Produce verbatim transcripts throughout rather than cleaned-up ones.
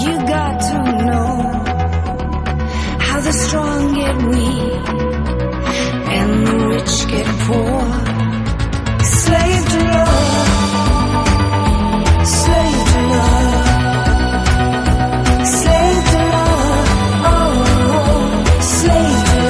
You got to know how the strong get weak and the rich get poor. Slave to love, slave to love, slave to love, oh, slave to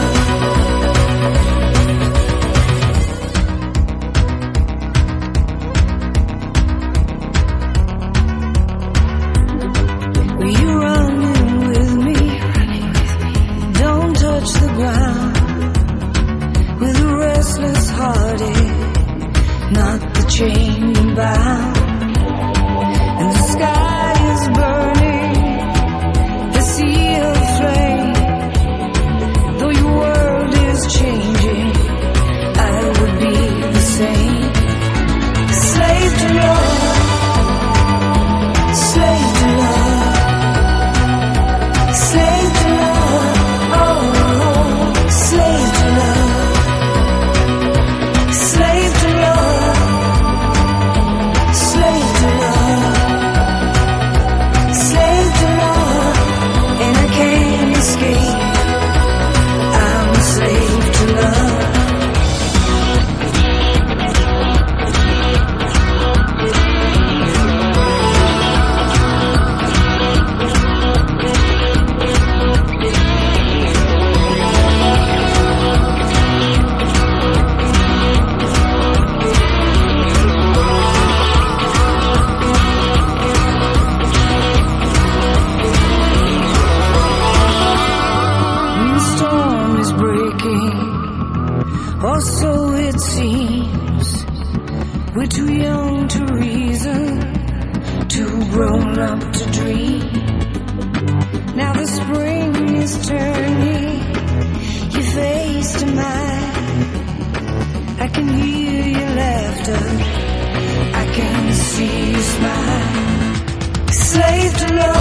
love. Will you running with me? Don't touch the ground with a restless heartache. Not the chained and bound, and the sky is burning, the sea of flame. Though your world is changing, I would be the same. Slave to love, slave to love, slave to love, oh, slave to love, slave to love. Slave to love, slave to love, and I can't escape. I'm a slave to love. Or so it seems. We're too young to reason, too grown up to dream. Now the spring is turning your face to mine. I can hear your laughter, I can see you smile. Slave to love.